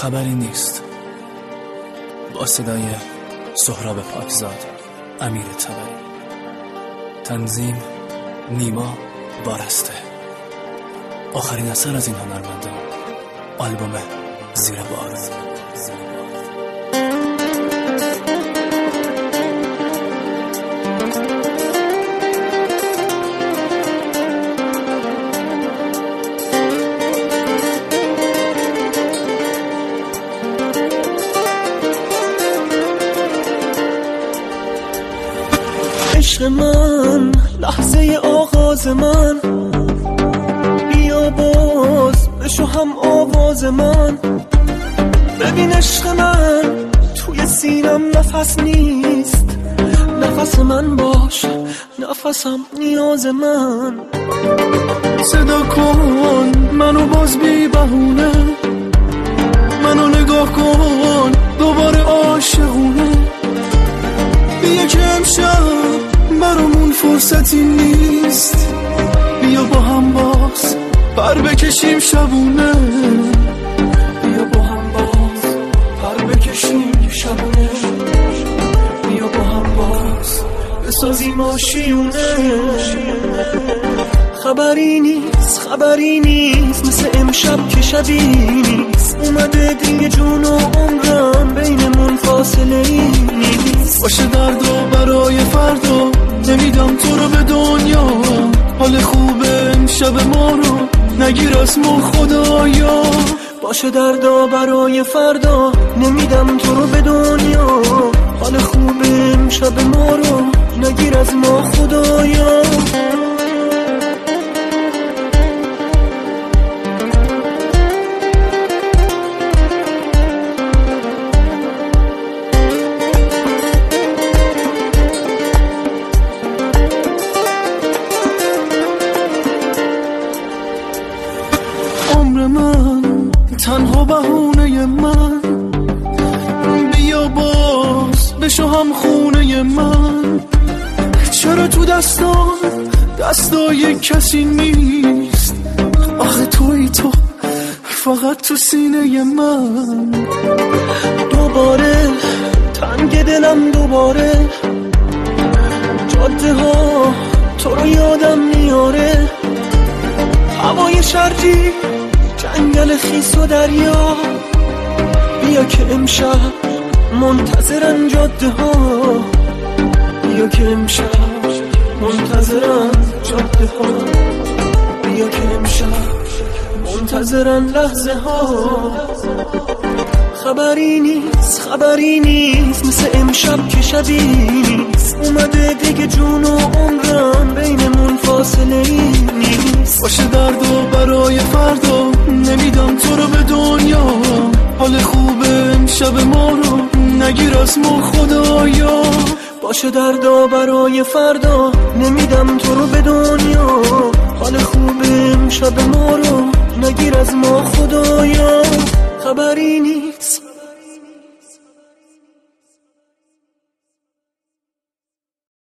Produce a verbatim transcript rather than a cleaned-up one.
خبری نیست. با صدای سهراب پاکزاد، امیر طبری. تنظیم نیما بارسته. آخرین اثر از این هنرمندان، آلبوم زیر بار. عشق من، لحظه آغاز من، بیا باز بشو هم آواز من. ببین عشق من، توی سینم نفس نیست، نفس من باش، نفسم نیاز من. صدا کن منو باز بی بهونه، منو نگاه کن دوباره عاشقونه. بیا که امشب برامون فرصتی نیست، بیا با هم باز پر بکشیم شبونه. بیا با هم باز پر بکشیم شبونه. بیا با هم باز بسازیم آشیونه. خبری نیست خبری نیست مثل امشب که شبی نیست. اومده دیگه جون و عمرم بینمون فاصله ای نیست. باشه دردو برای فردا، نمیدم تو رو به دنیا. حال خوبه امشب ما رو نگیر از ما خدایا. باشه دردا برای فردا، نمیدم تو رو به دنیا. حال خوبه امشب ما رو نگیر از ما خدایا. عمر من تنها بهونه من، بیا باز بشو هم خونه من. چرا تو دستان دستای کسی نیست؟ آخه توی تو فقط تو سینه من. دوباره تنگ دلم، دوباره جاده ها تو رو یادم میاره. هوای شرقی، جنگل خیس و دریا. بیا که امشب منتظرن جاده ها. بیا که امشب منتظرن جاده ها. بیا که امشب منتظرن لحظه ها. خبری نیست خبری نیست مثل امشب که شبی نیست. اومده دیگه جون و عمرم بینمون فاصله ای نیست. باشه دردو برای فردا، نمیدم تو رو به دنیا. حال خوبه امشب ما رو نگیر از ما خدایا. باشه دردا برای فردا، نمیدم تو رو به دنیا. حال خوبه امشب ما رو نگیر از ما خدایا. خبری نیست